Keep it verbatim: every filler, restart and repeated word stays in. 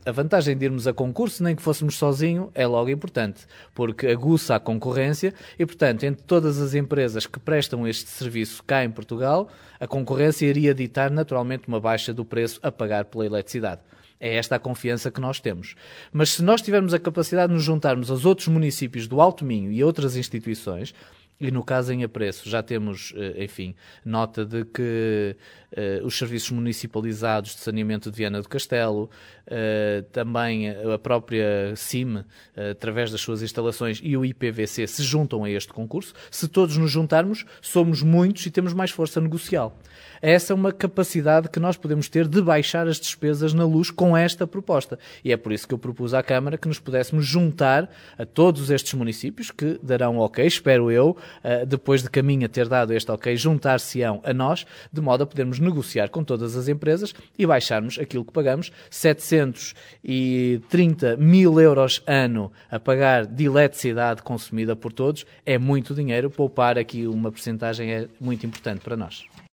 a vantagem de irmos a concurso, nem que fôssemos sozinho, é logo importante, porque aguça a concorrência e, portanto, entre todas as empresas que prestam este serviço cá em Portugal, a concorrência iria ditar naturalmente uma baixa do preço a pagar pela eletricidade. É esta a confiança que nós temos. Mas se nós tivermos a capacidade de nos juntarmos aos outros municípios do Alto Minho e outras instituições, e no caso em Apreço já temos, enfim, nota de que uh, os serviços municipalizados de saneamento de Viana do Castelo, uh, também a própria C I M, uh, através das suas instalações, e o I P V C se juntam a este concurso. Se todos nos juntarmos, somos muitos e temos mais força negocial. Essa é uma capacidade que nós podemos ter de baixar as despesas na luz com esta proposta. E é por isso que eu propus à Câmara que nos pudéssemos juntar a todos estes municípios que darão ok, espero eu, depois de Caminha ter dado este ok, juntar-se-ão a nós, de modo a podermos negociar com todas as empresas e baixarmos aquilo que pagamos, setecentos e trinta mil euros ano a pagar de eletricidade consumida por todos. É muito dinheiro, poupar aqui uma percentagem é muito importante para nós.